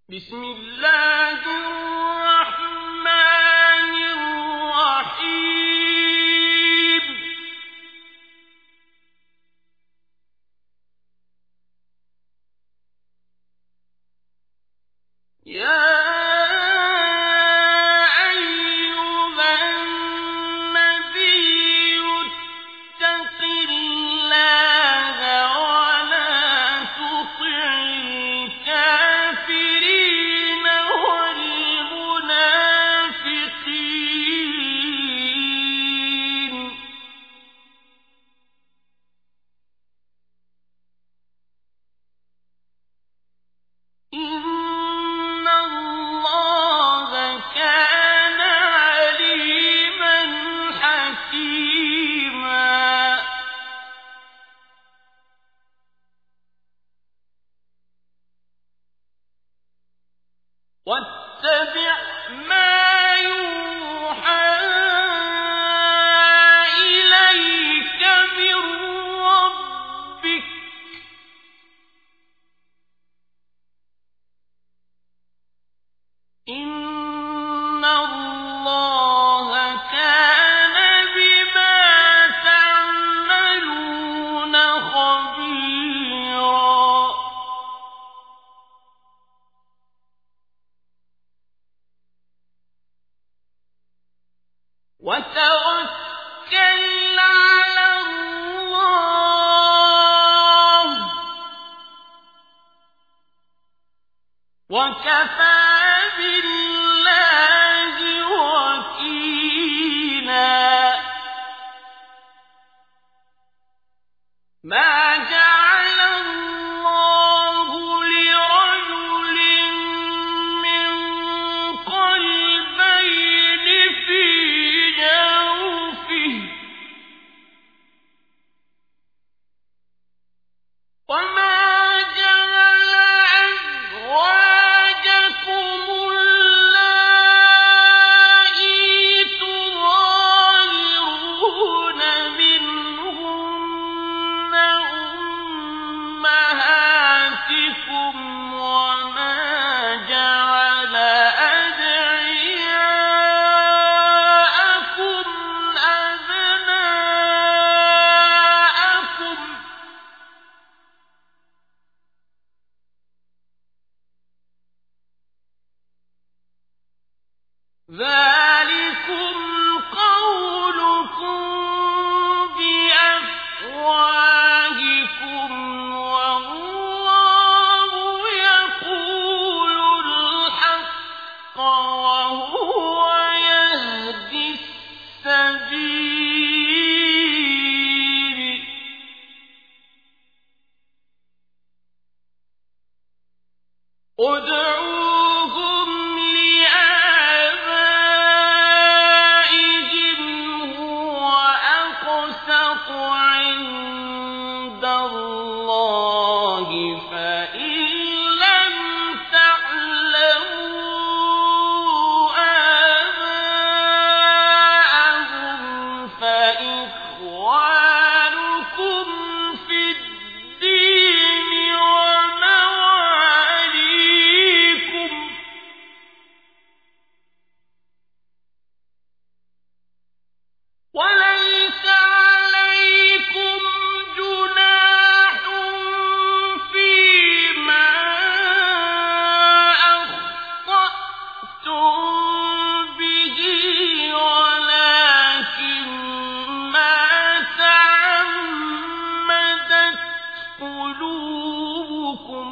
بسم الله الرحمن الرحيم يا واتبع ما يوحى إليك من ربك إن الله كان بما تعملون خبيرا وتوكل على الله وكفى بالله وكيلا ما جعل الله لرجل من قلبين في جوفه وما جعل أزواجكم اللائي تظاهرون منهن أمهاتكم وما جعل أدعياءكم أبناءكم ذلكم قولكم بأفواهكم والله يقول الحق وهو يهدي السبيل ادعوهم لآبائهم هو أقسط عند الله فإن لم تعلموا آباءهم فإخوانكم في الدين ومواليكم وليس عليكم جناح فيما أخطأتم به ولكن ما تعمدت قلوبكم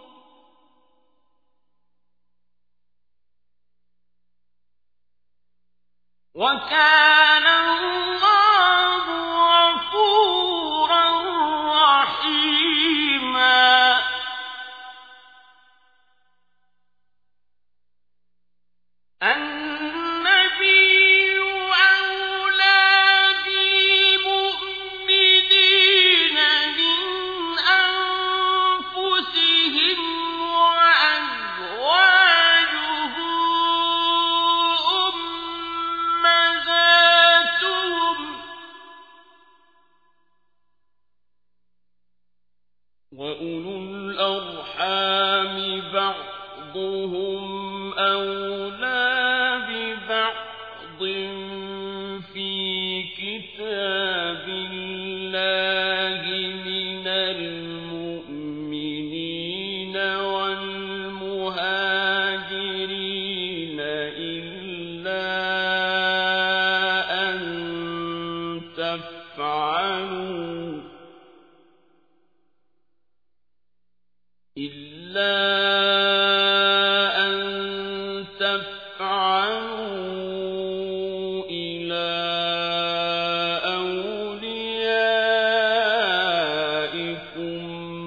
وكان الله غفورا رحيما النبي أولى بالمؤمنين من أنفسهم وأزواجه أمهاتهم بعضهم أولى ببعض في كتاب الله من المؤمنين والمهاجرين إلا أن تفعلوا إلى أوليائكم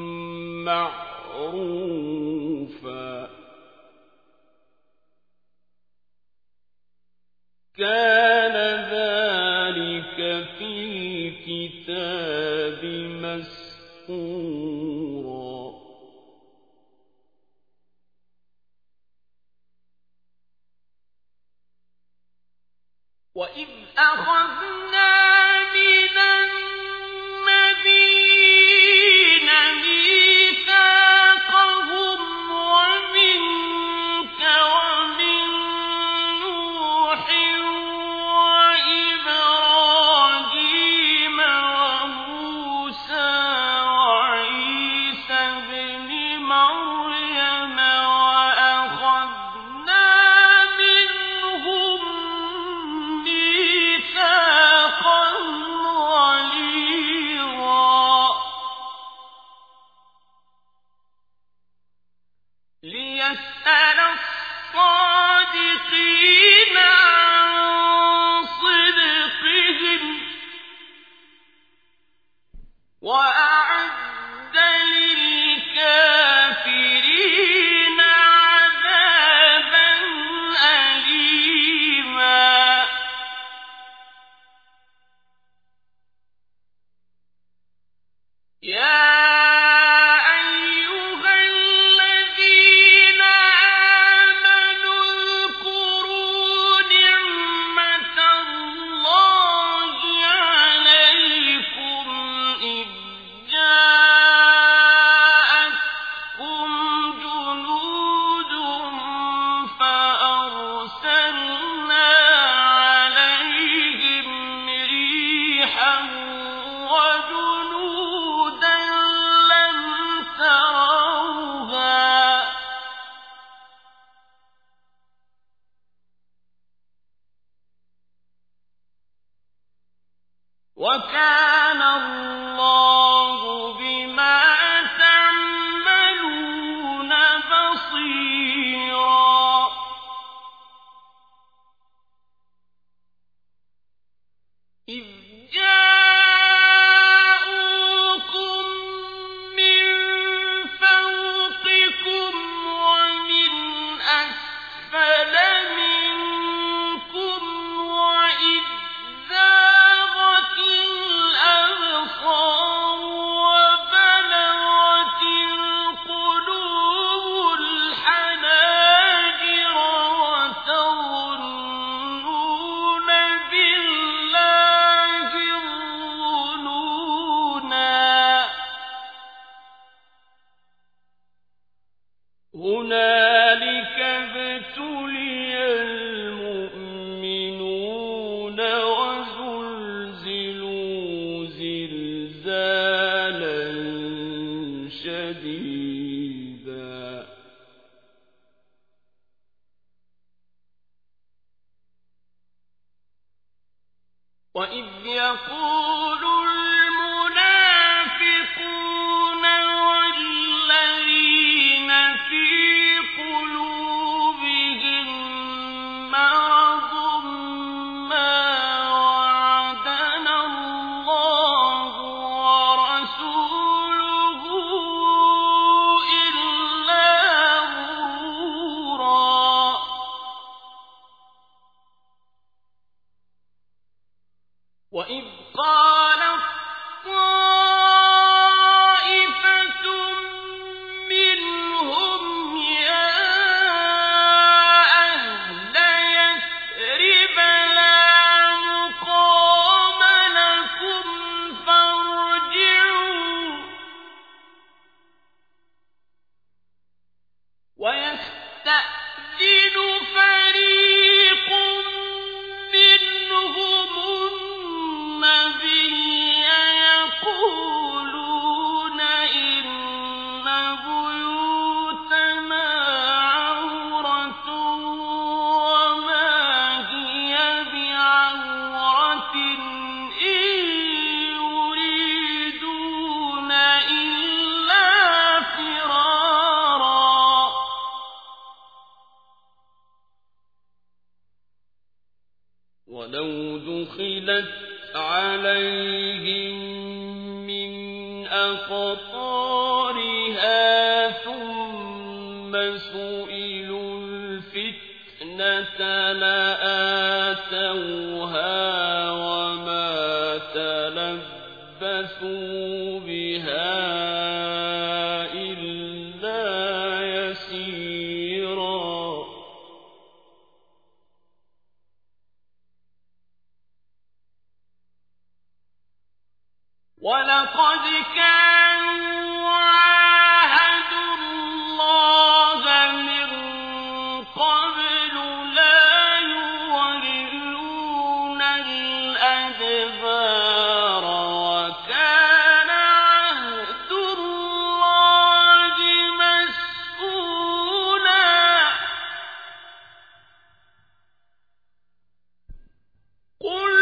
معروفا كان ذلك في الكتاب مسطورا وإذ أخذنا من النبيين ميثاقهم ومنك ومن نوح وإبراهيم وموسى وعيسى ابن مريم وأخذنا منهم ميثاقا غليظا ليسأل الصادقين عن صدقهم وأعد للكافرين عذابا أليما يا أيها الذين آمنوا اذكروا نعمة الله عليكم إذ جاءتكم جنود فأرسلنا عليهم ريحا وجنودا لم تروها وكان الله بما تعملون بصيرا إذ جاءوكم من فوقكم ومن أسفل منكم وإذ زاغت الأبصار وبلغت القلوب الحناجر وتظنون بالله الظنونا هنالك ابتلي المؤمنون وزلزلوا زلزالا شديدا وإذ يقول المنافقون والذين في قلوبهم مرض ما وعدنا الله ورسوله إلا غرورا وإذ قال ولو دخلت عليهم من أقطارها ثم سئلوا الفتنة لآتوها وما تلبثوا بها إلا يسيرا ولقد كانوا عاهدوا الله من قبل لا يولون الأدبار وكان عهد الله مسؤولا قل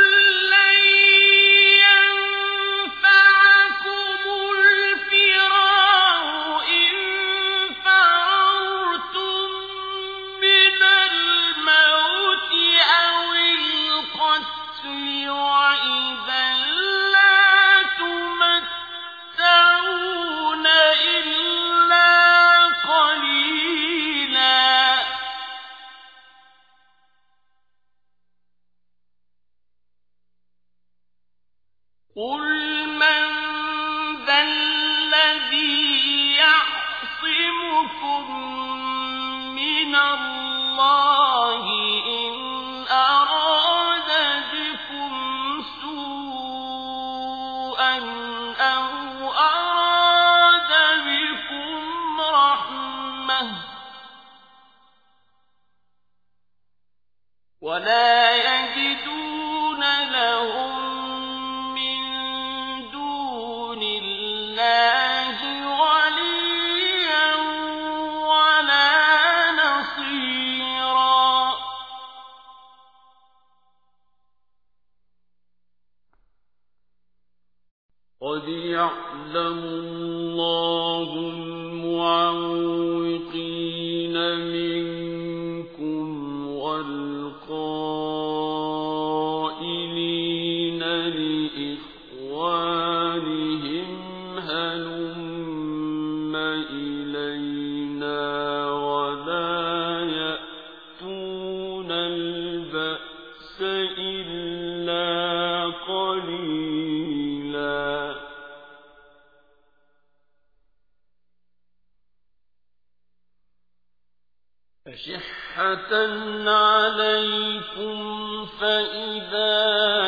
قل من ذا الذي يعصمكم من الله إن أراد بكم سوءا أو أراد بكم رحمة ولا يجدون لهم قد يعلم الله المعوقين منكم والقائلين لإخوانهم هلم إلينا ولا يأتون البأس إلا قليلا أشحة عليكم فإذا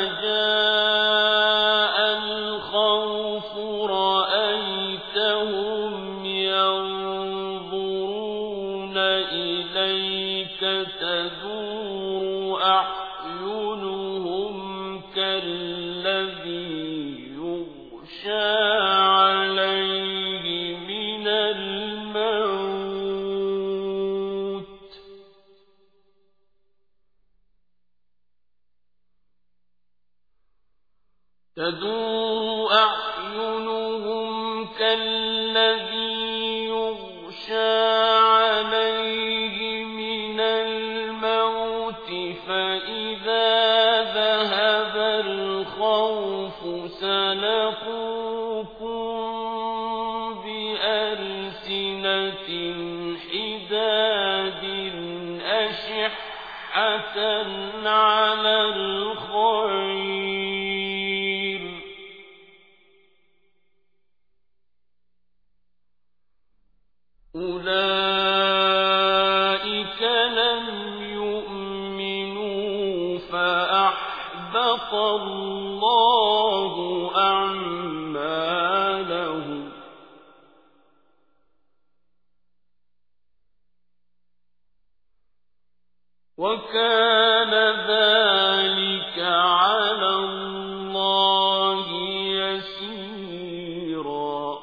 جاء الخوف رأيتهم ينظرون إليك تدور أعينهم كالذي يغشى عليه من الموت تدور أعينهم كالذي يغشى عليه من الموت فإذا ذهب الخوف سلقوكم بألسنة حداد أشحة على الخير أولئك لم يؤمنوا فأحبط الله أعمالهم وكان ذلك على الله يسيرا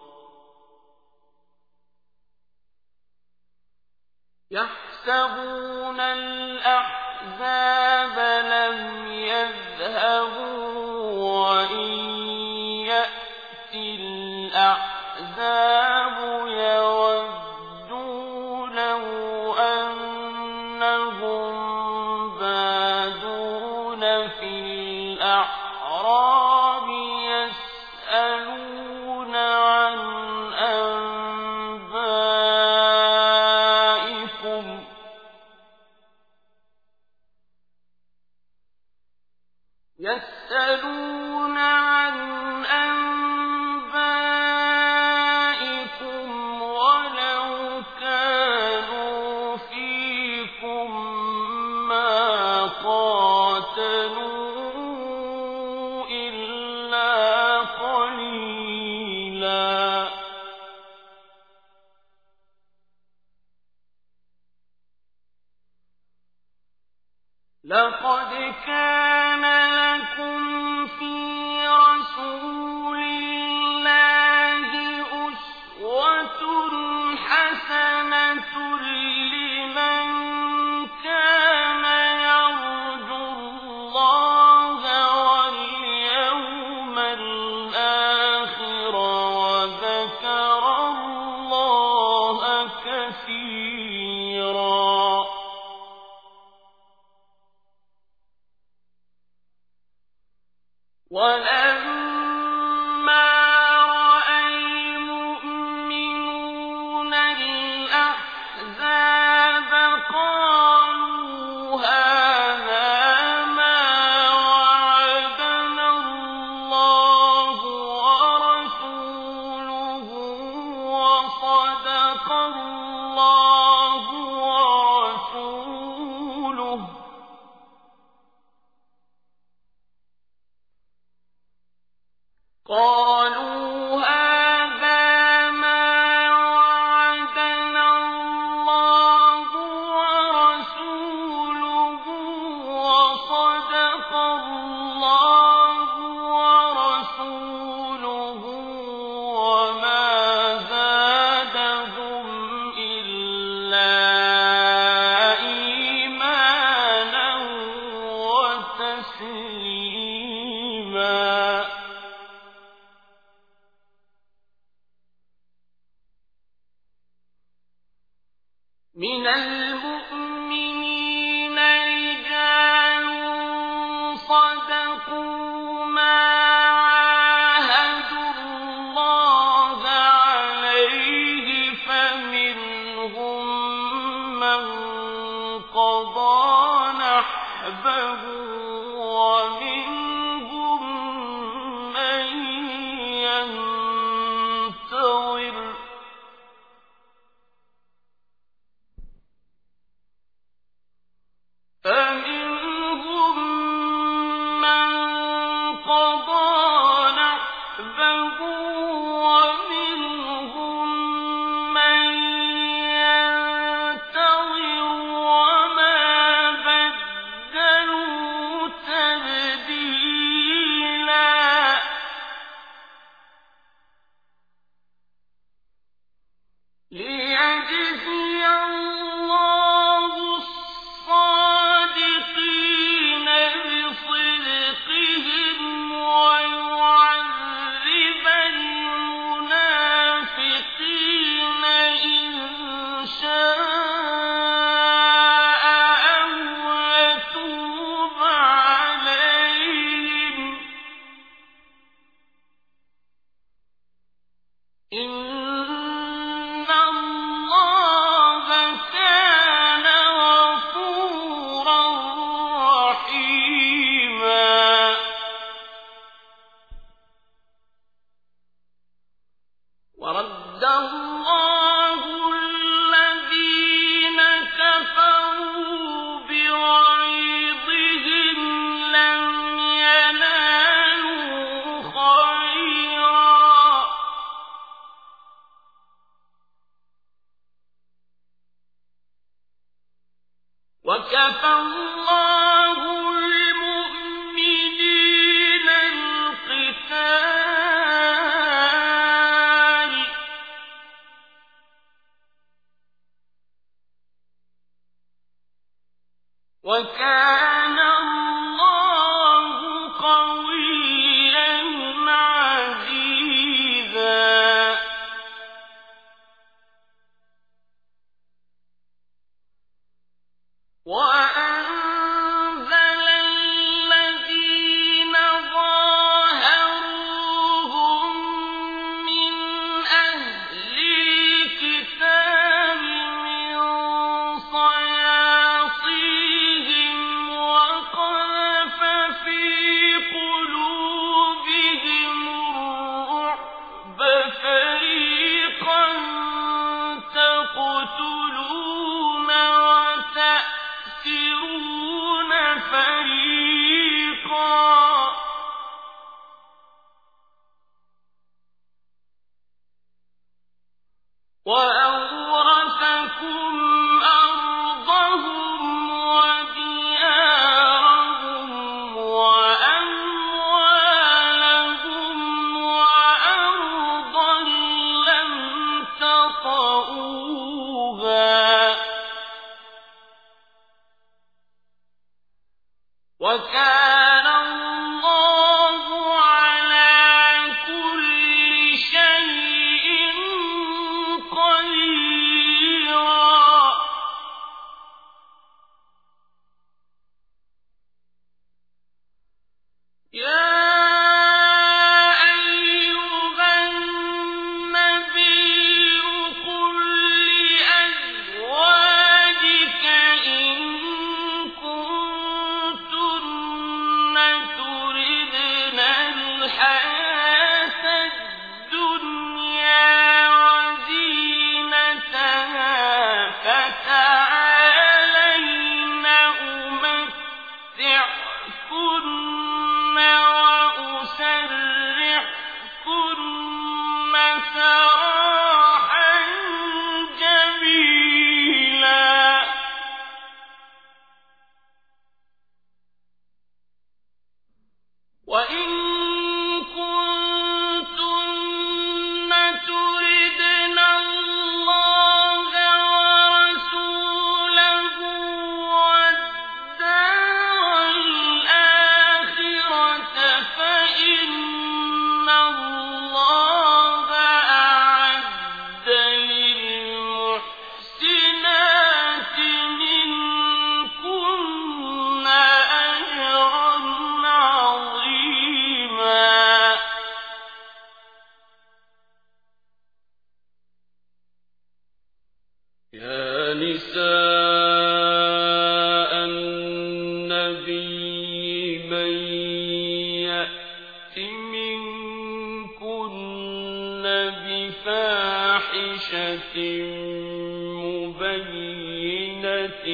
يحسبون الأحزاب لم يذهبوا وإن يأتي الأحزاب يودوا لو أنهم بادون يسألون عن أنبائكم ولو كانوا فيكم ما قاتلوا إلا قليلا لقد كان لكم في رسول الله أسوة حسنة لمن كان يرجو الله واليوم الآخر وذكر الله كثيرا ولما رأى المؤمنون الأحزاب قالوا هذا ما وعدنا الله ورسوله وصدق الله ورسوله قالوا هذا ما وعدنا الله ورسوله وصدق الله ورسوله وما زادهم إلا إيمانا وتسليما من المؤمنين رجال صدقوا ما عاهدوا الله عليه فمنهم من قضى نحبه ومنهم من ينتظر فمنهم من قضى نحبه ومنهم من ينتظر وما بدلوا تبديلا ليجزي الله الصادقين بصدقهم ويعذب المنافقين إن شاء أو يتوب عليهم إن الله كان غفورا رحيما ورد الله الذين كفروا بغيظهم لم ينالوا خيرا وكفى الله المؤمنين القتال وكان الله قويا عزيزا وأنزل الذين ظاهروهم من أهل الكتاب من صياصيهم وكان الله على كل شيء قديرا يا مبينة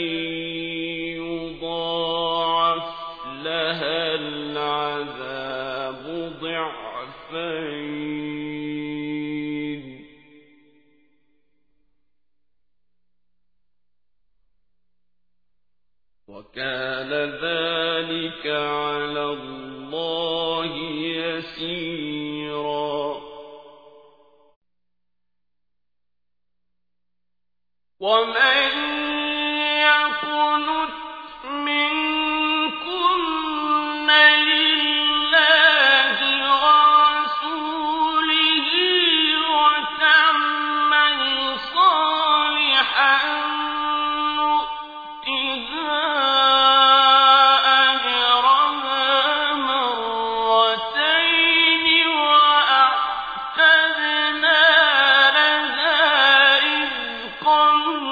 يضاعف لها العذاب ضعفين وكان ذلك على الله يسيرا ومن يقنت منكن لله ورسوله وتعمل صالحا نؤتها أجرها مرتين وأعتدنا لها رزقا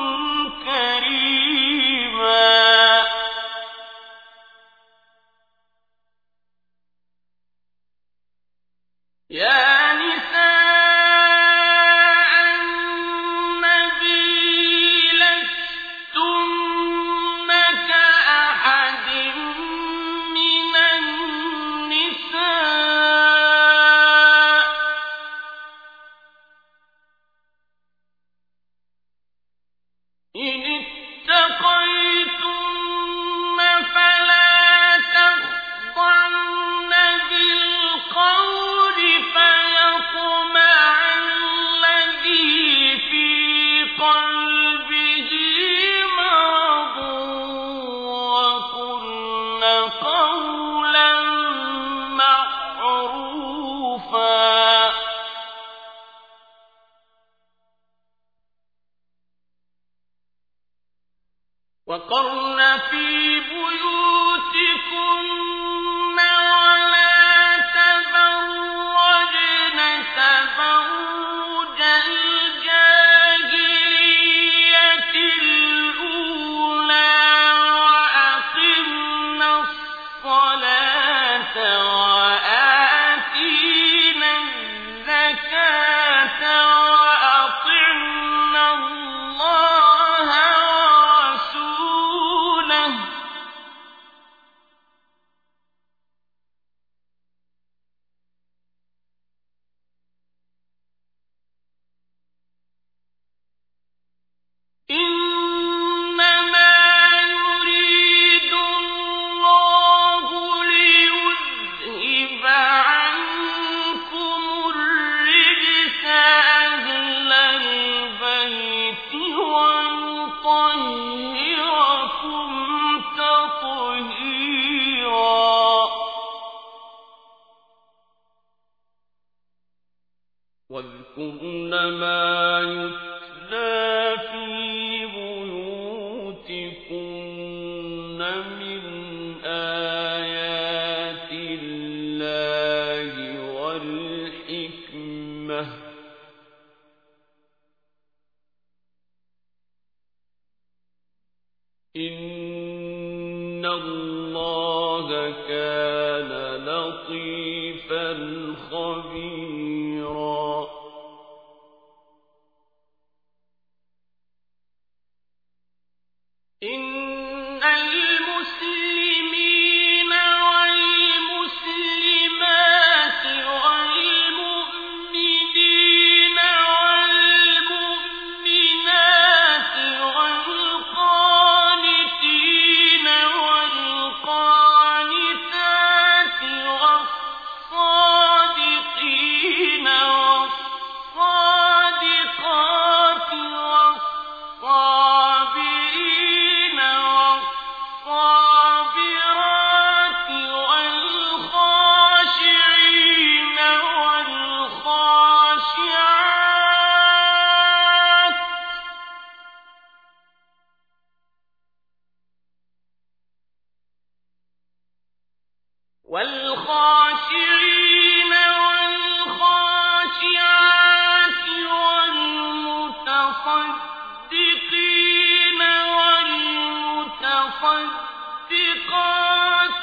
كريما يا نساء النبي لستن كأحد من النساء إن اتقيتن فلا تخضعن بالقول فيطمع الذي في قلبه مرض وقلن قولا معروفا وقرن في بيوتكن ولا تبرجن تبرج الجاهلية الأولى وأقمنا الصلاة وآتينا الزكاة وأطعنا الله ورسوله ما يتلى في بيوتكن من آيات الله والحكمة إن الله كان لطيفا خبيرا إن المسلمين والمسلمات والمؤمنين والمؤمنات والقانتين والقانتات والصادقين والصادقات والصابرين والصابرات والخاشعين والخاشعات والخاشعين والخاشعات والمتصدقين والمتصدقات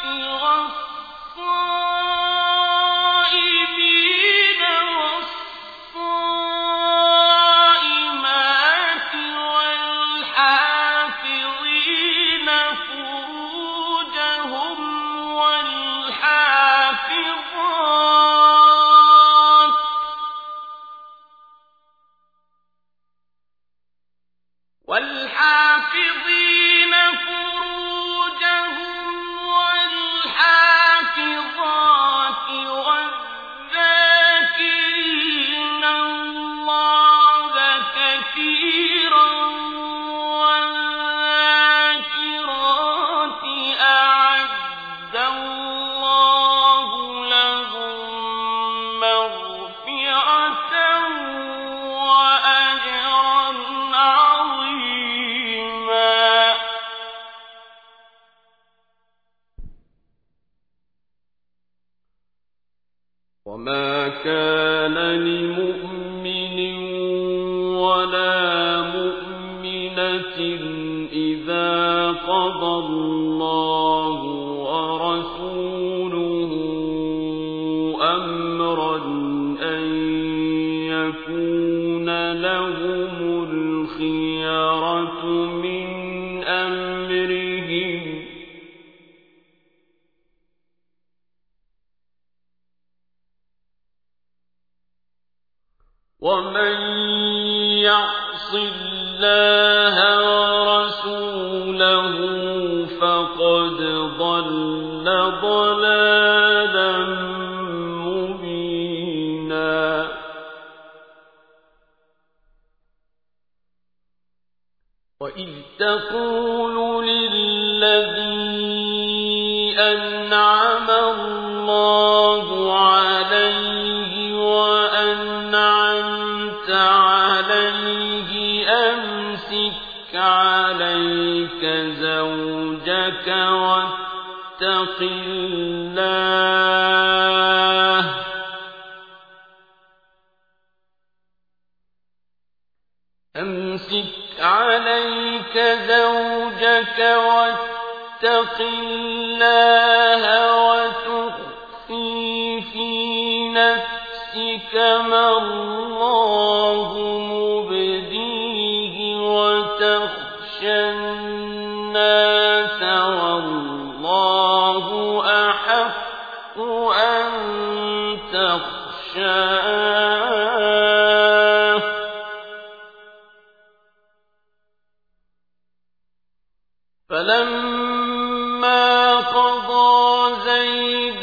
والصائمين والصائمات والحافظين فروجهم والحافظين فروجهم والحافظات والذاكرين الله كثيرا والذاكرات أعد الله لهم مغفرة وأجرا عظيما وما كان لمؤمن ولا مؤمنة إذا قضى الله ورسوله أمرا أن يكون لهم الخيرة من أمرهم ومن يعص الله ورسوله فقد ضل ضلالا مبينا وإذ تقول للذي أنعم الله عليه وأنعمت عليه أمسك عليك زوجك واتق الله أمسك عليك زوجك واتق الله وتخفي في نفسك ما الله مبديه وتخشى الناس والله أحق أن تخشاه فلما قضى زيد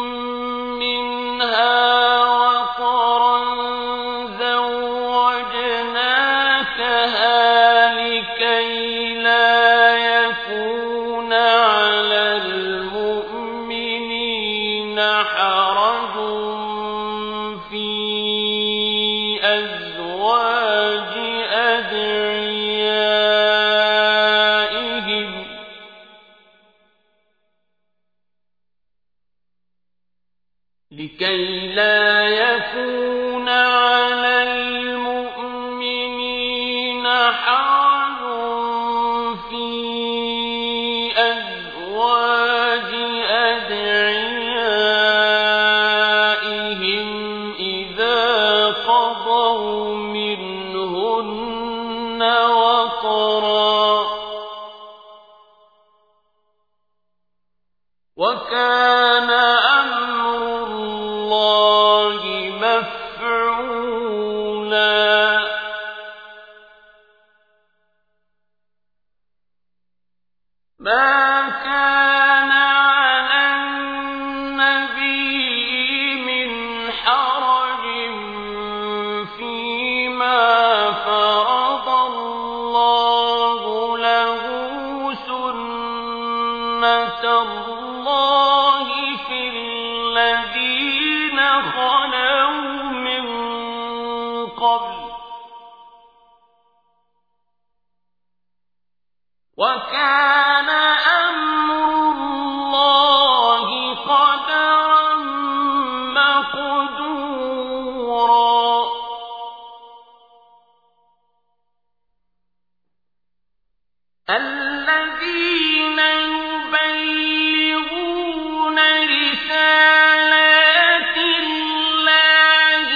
منها وطرا زوجناكها لكي لا يكون على المؤمنين حرج في أزواج لكي لا يكون على المؤمنين حرج في أزواج أدعيائهم إذا قضوا منهن وطرا وكان أمر الله مفعولا ما كان على النبي من حرج فيما فرض الله له سنة الله في الذين خلوا من قبل وكان أمر الله قدرا مقدورا الذين يبلغون رسالات الله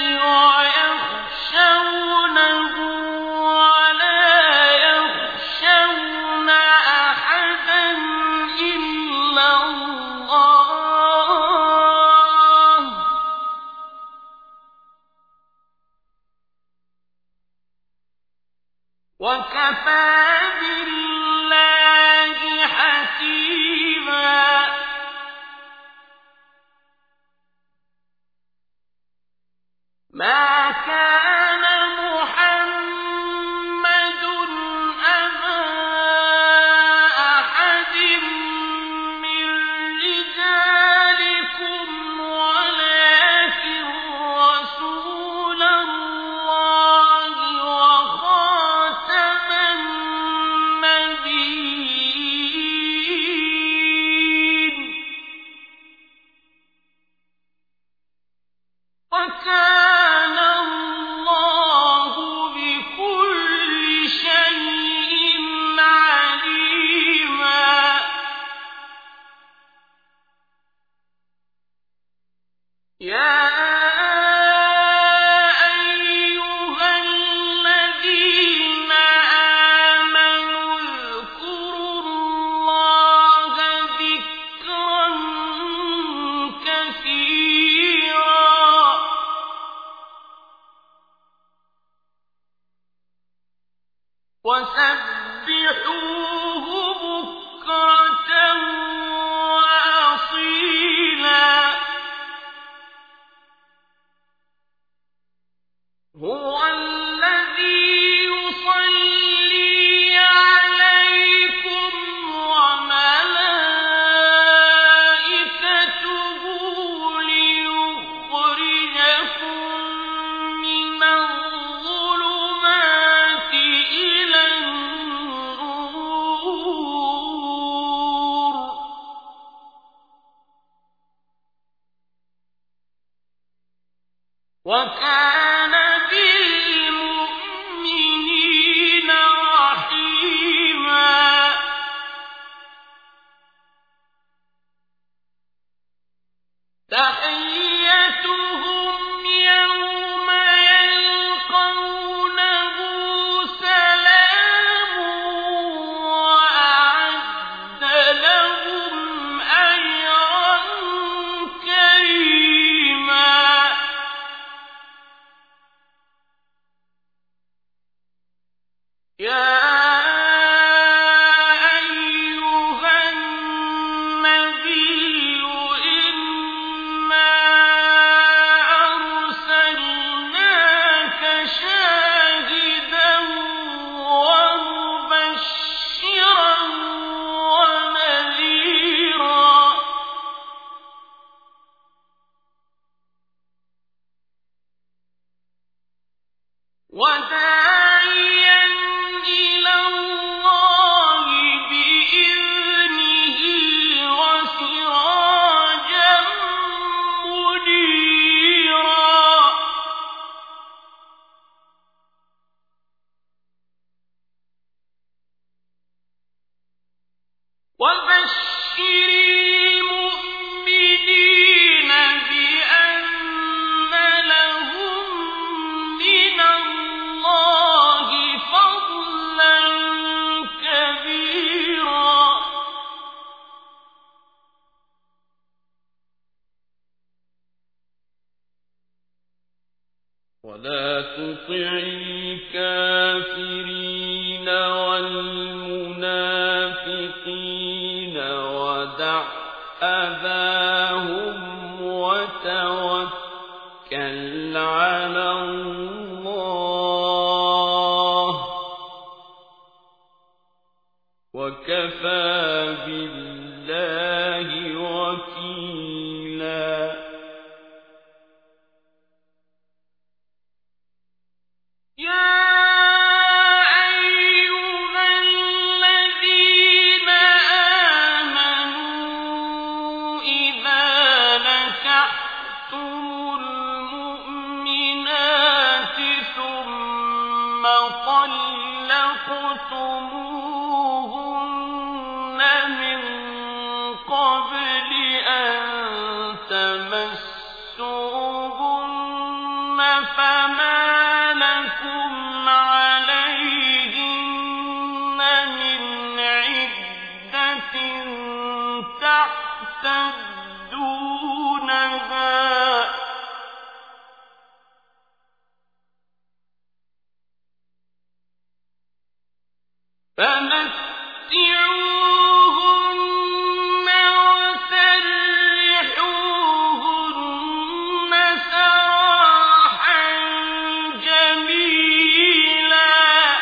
ويخشونه ولا يخشون أحدا إلا الله وكفى بالله حسيبا ما كان محمد أبا أحد من رجالكم ولكن رسول الله وخاتم النبيين وكان الله بكل شيء عليما يا أيها الذين آمنوا اذكروا الله ذكرا كثيرا وسبحوه بكرة وأصيلا هو الذي يصلي عليكم وملائكته ليخرجكم من الظلمات إلى النور وكان بالمؤمنين رحيما تحيتهم يوم يلقونه سلام وأعد لهم أجرا كريما وبشر المؤمنين بأن لهم من الله فضلا كبيرا ولا تطع الكافرين والمنافقين ودع أذاهم وتوكل على الله وكفى بالله وكيلا طلقتموهن من قبل أن تمسوهن فما لكم عليهن من عدة تعتدونها فمتعوهن وسرحوهن سراحا جميلا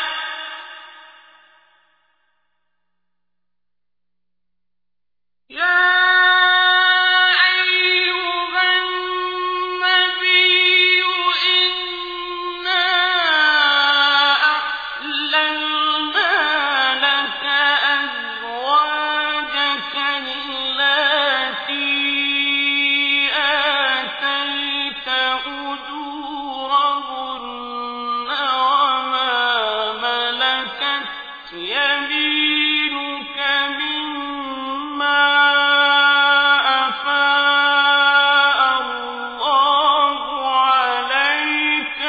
يمينك مما أفاء الله عليك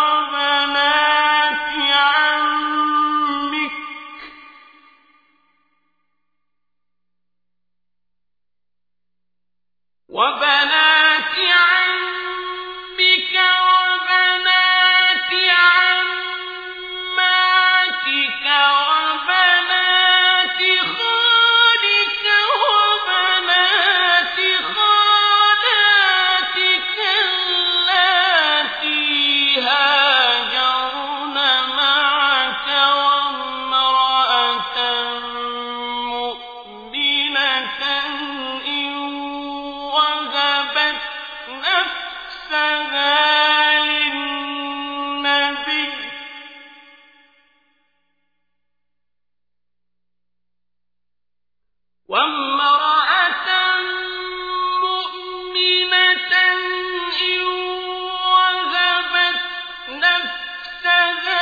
وبنات عمك وبنات عماتك وبنات خالك وبنات خالاتك اللاتي هاجرن معك وامرأة مؤمنة إن وهبت نفسها للنبي وامرأة مؤمنة إن وهبت نفسها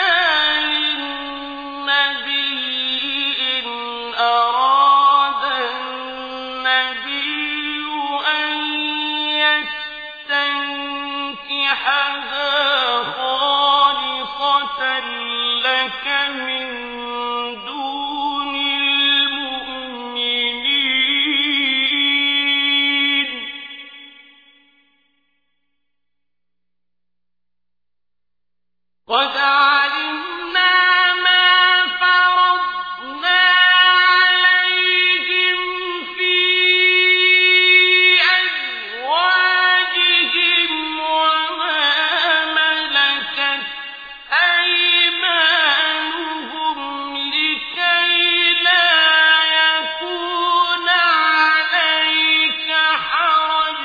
للنبي إن أراد النبي أن يستنكحها خالصة لك من دون المؤمنين قد علمنا ما فرضنا عليهم في أزواجهم وما ملكت أيمانهم لكي لا يكون عليك حرج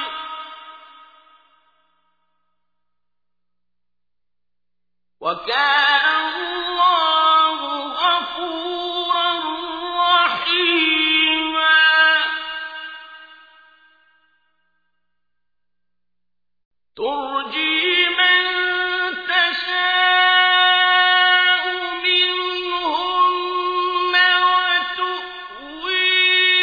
وكان الله غفورا رحيما ترجي من تشاء منهن وتؤوي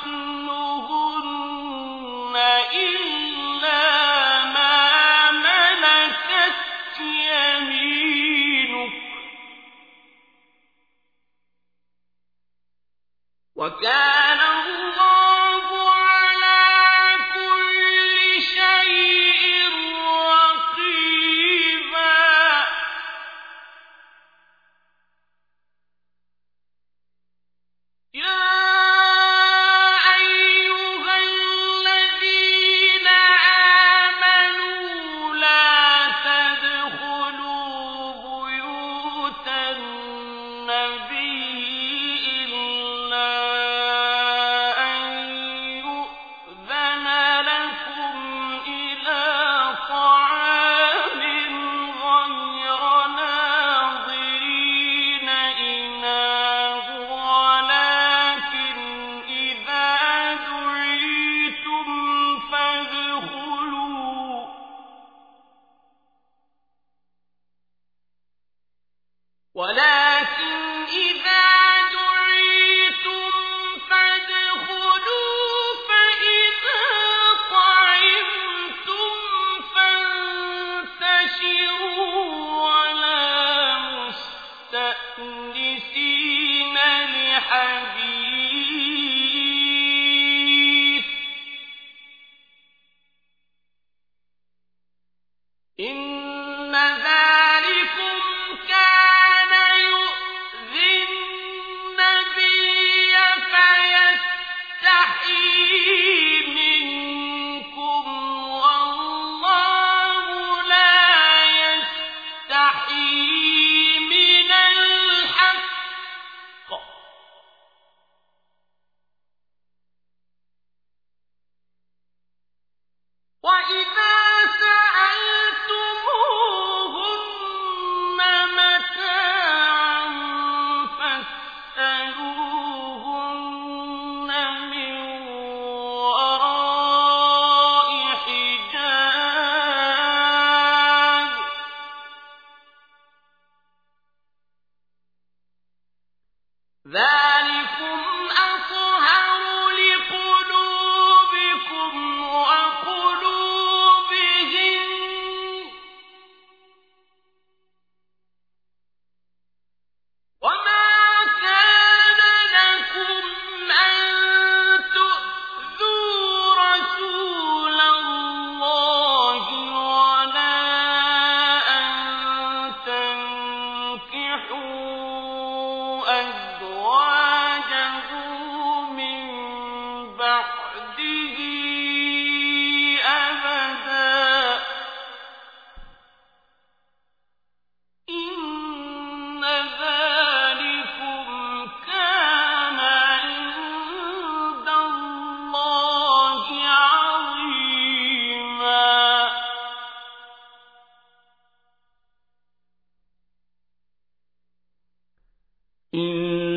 حصنهن إلا ما ملكت يمينك وكان الله على كل شيء رقيبا يا أيها الذين آمنوا لا تدخلوا بيوت النبي إلا أن يؤذن لكم إلى طعام غير ناظرين إناه ولكن إذا دعيتم فادخلوا فإذا طعمتم فانتشروا ولا مستأنسين لحديث إن ذلكم كان يؤذي النبي فيستحيي منكم والله لا يستحيي من الحق وإذا سألتموهن متاعا فاسألوهن من وراء حجاب ذلكم أطهر لقلوبكم وقلوبهم وما كان لكم أن تؤذوا رسول الله ولا أن تنكحوا أزواجه من بعده أبدا إن ذلكم كان عند الله عظيما إن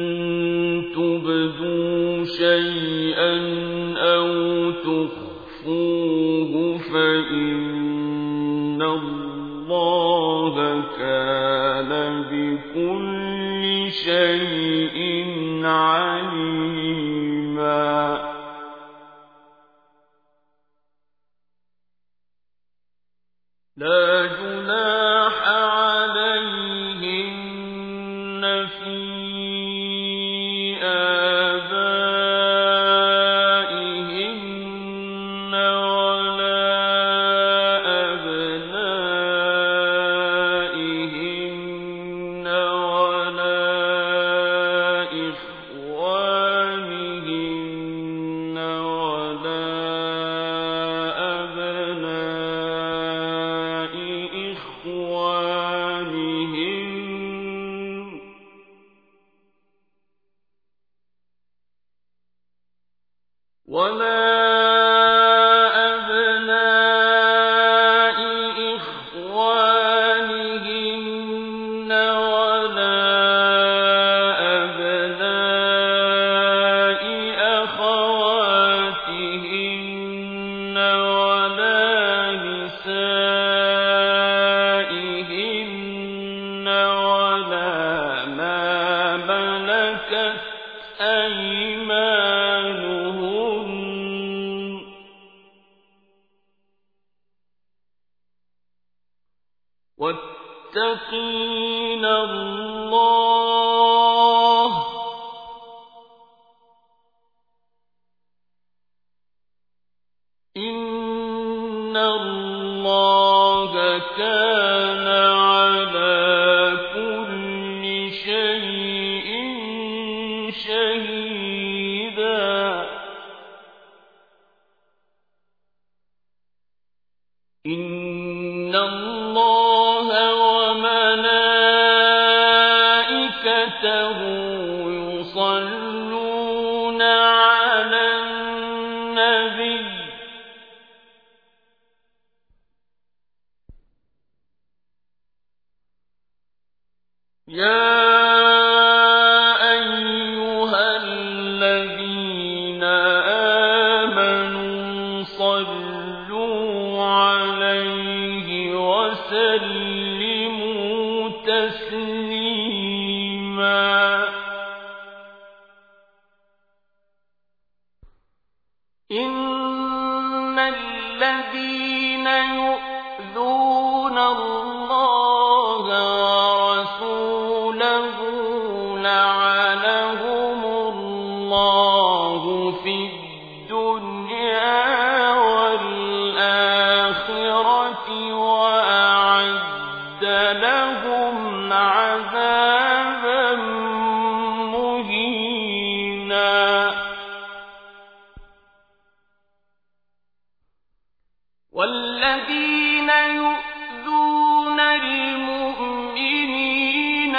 تبدوا شيئا أو تخفوه فإن الله كان بكل شيء عليما لا جناح عليهن في آبائهن ولا أبنائهن ولا إخوانهن ولا أبناء إخوانهن ولا أبناء إخوانهن ولا أبناء أخواتهن ولا نسائهن ولا ما ملكت أيمانهن للمتقين الله إن الله كان على كل شيء شهيدا إن الله وملائكته يصلون على النبي يا أيها الذين آمنوا صلوا عليه وسلموا تسليما إن الذين يؤذون الله ورسوله لعنهم الله في الدنيا والآخرة وأعد لهم عذابا مهينا والذين يؤذون المؤمنين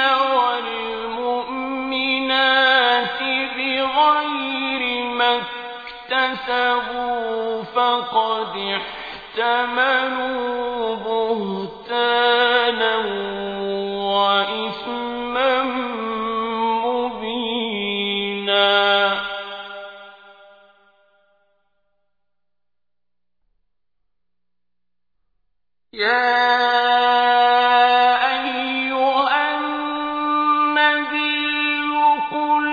والمؤمنات بغير ما اكتسبوا فقد احتملوا بهتانا وإثما مبينا يا أيها النبي قل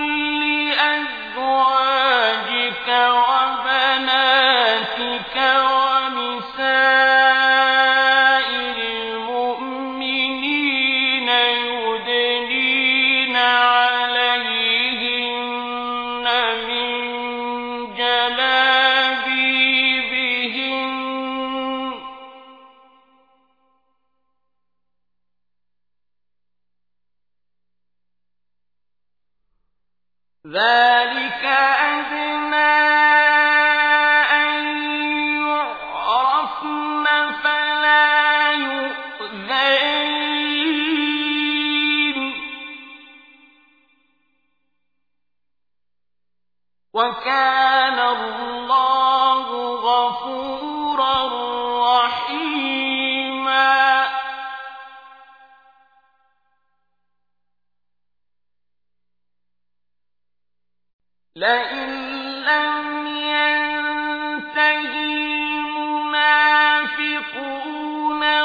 لأزواجك وبناتك ونساء المؤمنين يدنين عليهن من جلابيبهن ذلك أدنى أن يعرفن فلا يؤذين وكان الله غفورا رحيما لئن لم ينتهي المنافقون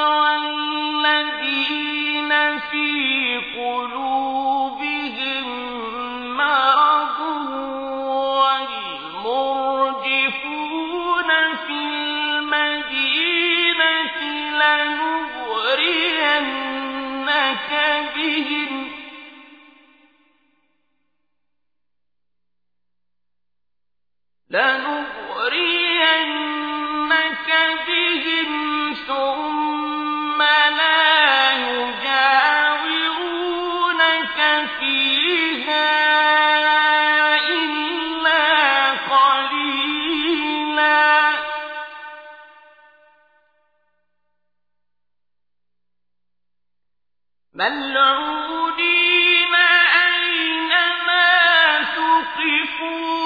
والذين في قلوبهم مرض والمرجفون في المدينة لنغرينك بهم ثم لا يجاورونك فيها إلا قليلا ملعونين أينما ثقفوا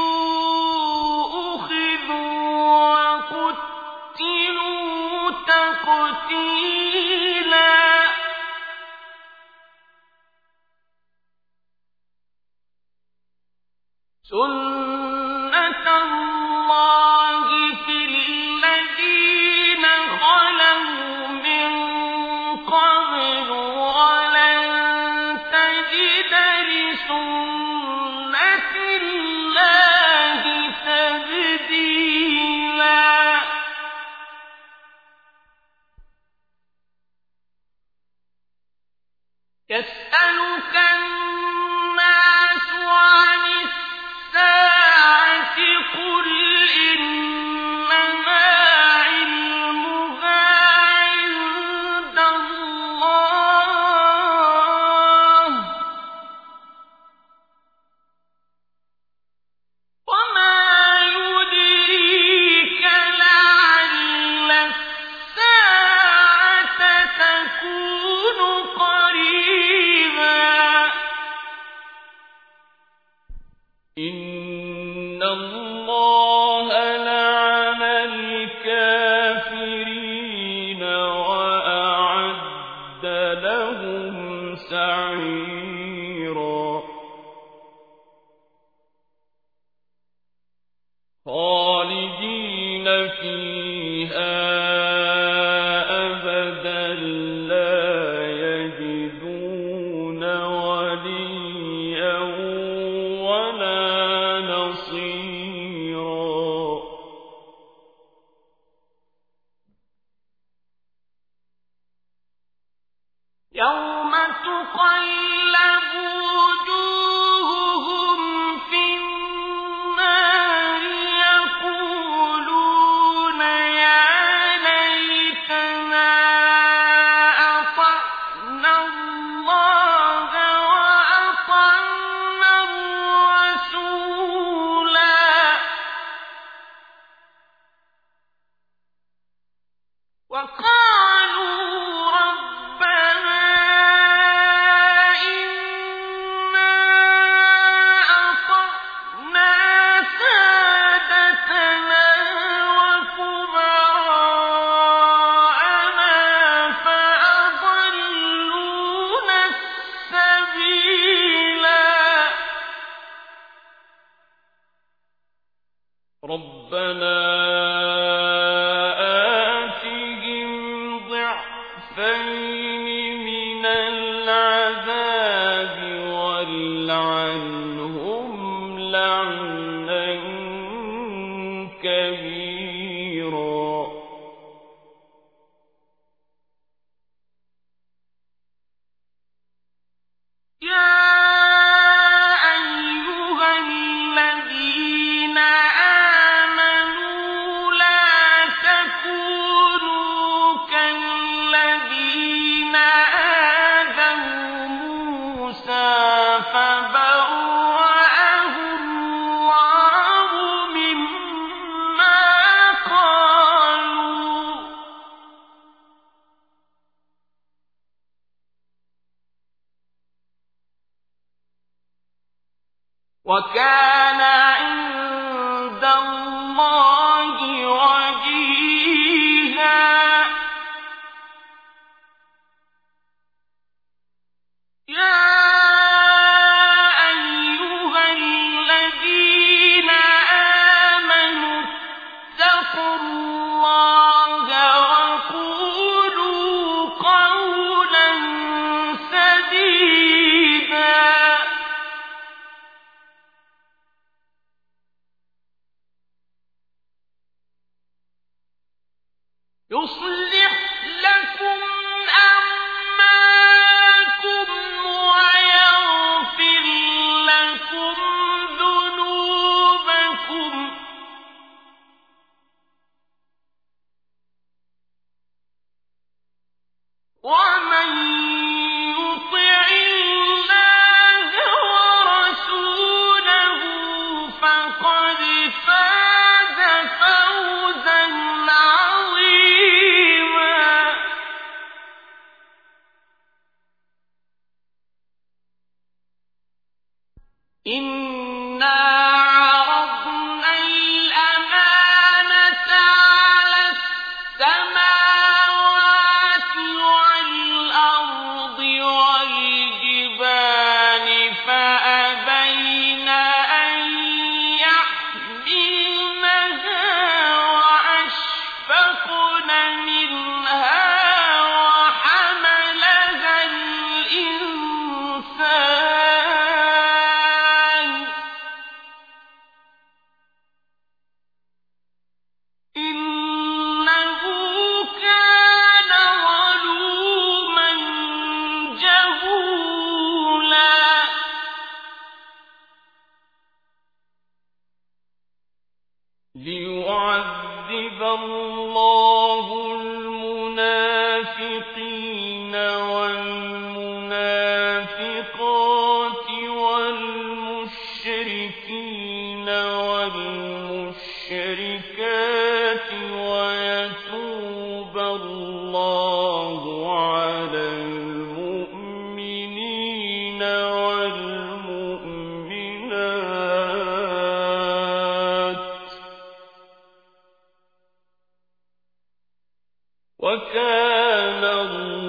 تقتيلا سنة الله في الذين خلوا من قبل ولن تجد لسنة الله تبديلا إن الله لعن الكافرين وأعد لهم سعيرا خالدين فيها أبدا لا يجدون وليا ولا نصيرا يوم تقلب وجوههم في النار يقولون يا ليتنا أطعنا الله وأطعنا الرسولا وقالوا ربنا إنا أطعنا سادتنا وكبراءنا فأضلونا السبيلا ربنا آتهم ضعفين من العذاب والعنهم لعنا كبيرا يا أيها الذين آمنوا لا تكونوا كالذين آذوا موسى فبرأه الله مما قالوا وكان عند الله وجيها يا أيها الذين آمنوا اتقوا الله وقولوا قولا سديدا يصلح لكم أعمالكم ويغفر لكم ذنوبكم ومن يطع الله ورسوله فقد فاز فوزا عظيما إنا عرضنا الأمانة على السماوات والأرض والجبال فأبين أن يحملنها وأشفقن منها وحملها الإنسان إنه كان ظلوما جهولا ليعذب الله المنافقين والمنافقات والمشركين والمشركات ويتوب الله على المؤمنين والمؤمنات وكان الله